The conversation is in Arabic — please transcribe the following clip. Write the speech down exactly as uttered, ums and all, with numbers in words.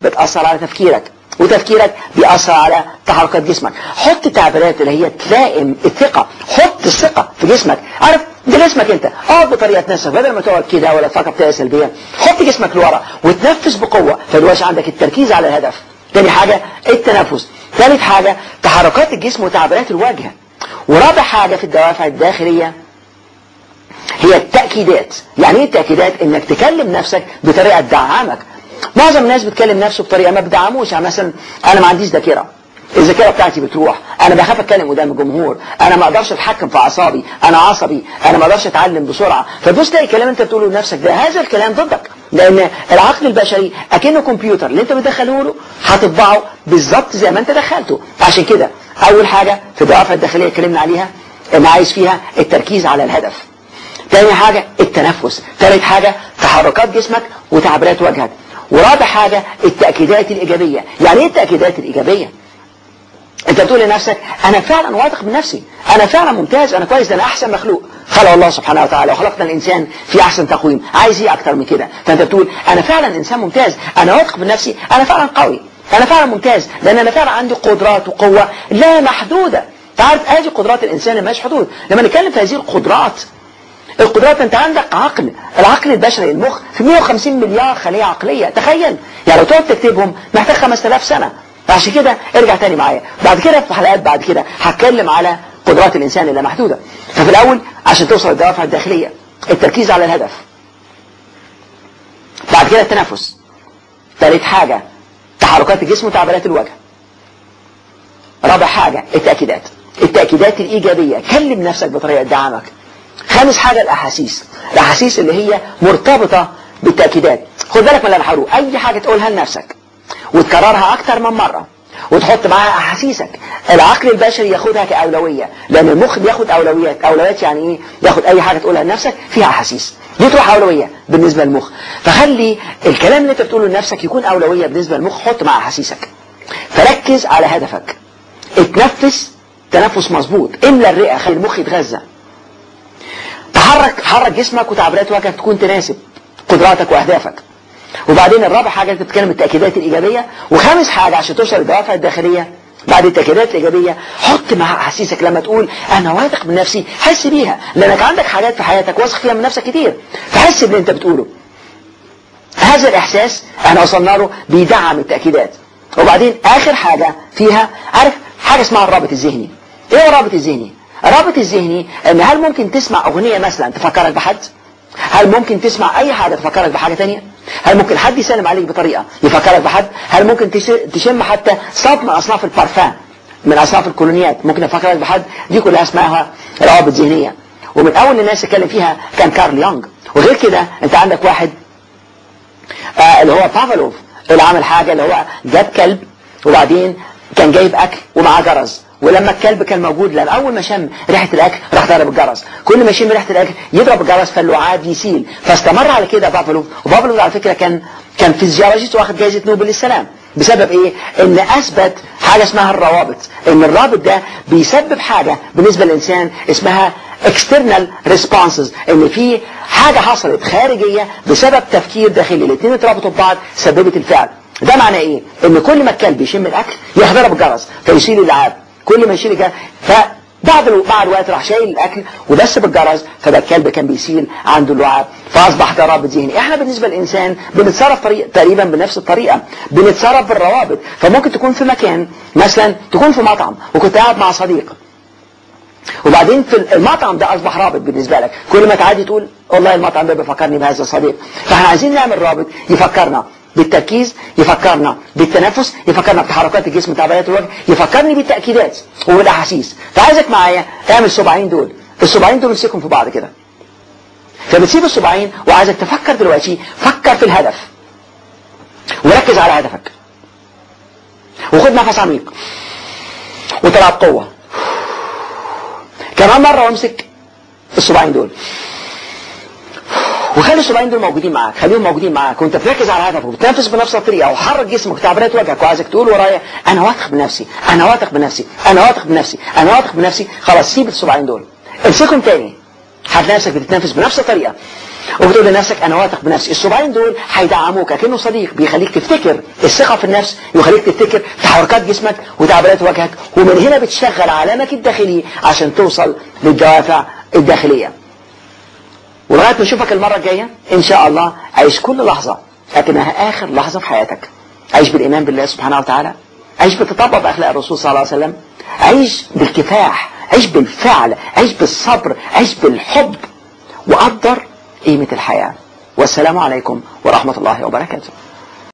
بتأثر على تفكيرك، وتفكيرك بيأثر على تحركات جسمك. حط تعبيرات اللي هي تلائم الثقة، حط الثقة في جسمك. عارف ده جسمك انت، اقعد بطريقة نفسك بدل ما تقعد كده ولا تفكر بطريقة سلبية. حط جسمك لورا وتنفس بقوة، فدلوقتي عندك التركيز على الهدف. تاني حاجة التنفس. ثالث حاجة تحركات الجسم وتعبيرات الوجه. ورابع حاجة في الدوافع الداخلية هي التأكيدات. يعني ايه التأكيدات؟ انك تكلم نفسك بطريقة تدعمك. معظم الناس بتكلم نفسه بطريقة ما بدعموش. يعني مثلا انا ما عنديش ذاكرة، الذاكرة بتاعتي بتروح، انا بخاف اتكلم قدام الجمهور، انا ما اقدرش اتحكم في اعصابي، انا عصبي، انا ما اقدرش اتعلم بسرعة. فتبص تلاقي الكلام انت بتقوله لنفسك ده، هذا الكلام ضدك، لان العقل البشري اكنه كمبيوتر، اللي انت بتدخله له هتطبعه بالظبط زي ما انت دخلته. عشان كده اول حاجة في الدوافع الداخلية اتكلمنا عليها ان عايز فيها التركيز على الهدف. تاني حاجة التنفس. ثالث حاجة تحركات جسمك وتعبيرات وجهك. ورابع حاجة التأكيدات الإيجابية. يعني ايه التأكيدات الإيجابية؟ انت بتقول لنفسك انا فعلا واثق من نفسي، انا فعلا ممتاز، انا كويس، ده انا احسن مخلوق خلق الله سبحانه وتعالى، وخلقنا الانسان في احسن تقويم، عايز ايه اكتر من كده؟ فانت بتقول انا فعلا انسان ممتاز، انا واثق من نفسي، انا فعلا قوي، انا فعلا ممتاز، لان انا فعلا عندي قدرات وقوة لا محدودة. تعرف هذه قدرات الانسان اللي مالهاش حدود. لما نتكلم في هذه القدرات، القدرات انت عندك عقل، العقل البشري المخ في مئة وخمسين مليار خلية عقلية، تخيل يعني لو تقعد تكتبهم محتاج خمسة آلاف سنة. عشان كده ارجع تاني معايا بعد كده في حلقات بعد كده هتكلم على قدرات الانسان اللي محدودة. ففي الاول عشان توصل للدوافع الداخلية التركيز على الهدف، بعد كده التنفس، ثالث حاجة تحركات الجسم وتعبيرات الوجه، رابع حاجة التأكيدات، التأكيدات الإيجابية، كلم نفسك بطريقة دعمك. خامس حاجة الأحاسيس، الأحاسيس اللي هي مرتبطة بالتأكيدات. خد بالك من اللي أنا هقوله، أي حاجة تقولها لنفسك وتكررها أكتر من مرة وتحط معاها أحاسيسك، العقل البشري ياخدها كأولوية، لأن المخ بياخد أولويات. أولويات يعني إيه؟ ياخد أي حاجة تقولها لنفسك فيها أحاسيس، دي تروح أولوية بالنسبة للمخ. فخلي الكلام اللي أنت بتقوله لنفسك يكون أولوية بالنسبة للمخ، حط مع أحاسيسك. فركز على هدفك، اتنفس تنفس مظبوط، املى الرئة، خلي المخ يتغذى. تحرك حرك جسمك وتعبيرات وجهك تكون تناسب قدراتك واهدافك. وبعدين الرابع حاجة انت بتتكلم التأكيدات الإيجابية. وخامس حاجة عشان توصل للدوافع الداخلية بعد التأكيدات الإيجابية حط مع أحاسيسك. لما تقول أنا واثق من نفسي حس بيها، لأنك عندك حاجات في حياتك واثق فيها من نفسك كتير، فحس باللي انت بتقوله. هذا الإحساس احنا وصلنا له بيدعم التأكيدات. وبعدين آخر حاجة فيها عارف حاجة اسمها الرابط الذهني. ايه هو الرابط الذهني؟ الرابط الذهني ان هل ممكن تسمع اغنية مثلا تفكرك بحد؟ هل ممكن تسمع اي حاجة تفكرك بحاجة تانية؟ هل ممكن حد يسلم عليك بطريقة يفكرك بحد؟ هل ممكن تشم حتى صوت من اصناف البارفان من اصناف الكولونيات ممكن يفكرك بحد؟ دي كلها اسمها روابط ذهنية. ومن اول الناس اتكلم فيها كان كارل يونغ. وغير كده انت عندك واحد آه اللي هو بافلوف اللي عمل حاجة، اللي هو جاب كلب وبعدين كان جايب اكل ومعاه جرس، ولما الكلب كان موجود لان اول ما شم ريحه الاكل راح ضرب الجرس، كل ما يشم ريحه الاكل يضرب الجرس فاللعاب يسيل. فاستمر على كده بافلوف. وبافلوف على فكره كان كان فيزيولوجيست واخد جائزه نوبل للسلام بسبب ايه؟ ان اثبت حاجه اسمها الروابط، ان الرابط ده بيسبب حاجه بالنسبه للانسان اسمها external responses، ان في حاجه حصلت خارجيه بسبب تفكير داخلي، الاثنين اتربطوا ببعض سببت الفعل. ده معناه ايه؟ ان كل ما الكلب يشم الاكل يضرب الجرس فيشيل اللعاب، كل ما يشيل الجرس فبعد بعد الوقت راح شايل الاكل وبس بالجرس، فده الكلب كان بيسيل عنده اللعاب، فاصبح ده رابط ذهني. احنا بالنسبه للانسان بنتصرف طريق تقريبا بنفس الطريقه، بنتصرف بالروابط. فممكن تكون في مكان مثلا، تكون في مطعم وكنت قاعد مع صديق، وبعدين في المطعم ده اصبح رابط بالنسبه لك، كل ما تعدي تقول والله المطعم ده بيفكرني بهذا الصديق. فاحنا عايزين نعمل رابط يفكرنا بالتركيز، يفكرنا بالتنفس، يفكرنا بتحركات الجسم وتعبيرات الوجه، يفكرني بالتأكيدات وبالاحاسيس. فعايزك معايا اعمل الصباعين دول، الصباعين دول امسكهم في بعض كده. فبتسيب الصباعين وعايزك تفكر دلوقتي، فكر في الهدف وركز على هدفك، وخد نفس عميق وطلع بقوة. كمان مرة وامسك الصباعين دول وخلي الصباعين دول موجودين معاك، خليهم موجودين معاك وانت بتركز على هدفك وبتنفس بنفس الطريقه وحرك جسمك وتعبيرات وجهك، وعايزك تقول ورايا انا واثق بنفسي، انا واثق بنفسي، انا واثق بنفسي، انا واثق بنفسي. خلاص سيب الصباعين دول، امسكهم تاني، هتلاقي نفسك بتتنفس بنفس الطريقه وبتقول لنفسك انا واثق بنفسي. الصباعين دول هيدعموك كأنه صديق بيخليك تفتكر الثقة في النفس، يخليك تفتكر تحركات جسمك وتعبيرات وجهك، ومن هنا بتشغل عالمك الداخلي عشان توصل للدوافع الداخلية. ولغاية ما نشوفك المرة الجاية ان شاء الله، عيش كل لحظة لكنها اخر لحظة في حياتك. عيش بالايمان بالله سبحانه وتعالى، عيش بتطبق باخلاق الرسول صلى الله عليه وسلم، عيش بالكفاح، عيش بالفعل، عيش بالصبر، عيش بالحب، وقدر قيمة الحياة. والسلام عليكم ورحمة الله وبركاته.